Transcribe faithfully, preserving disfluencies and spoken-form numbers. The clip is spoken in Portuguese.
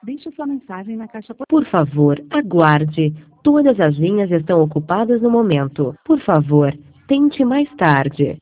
Deixe sua mensagem na caixa postal. Por favor, aguarde. Todas as linhas estão ocupadas no momento. Por favor, tente mais tarde.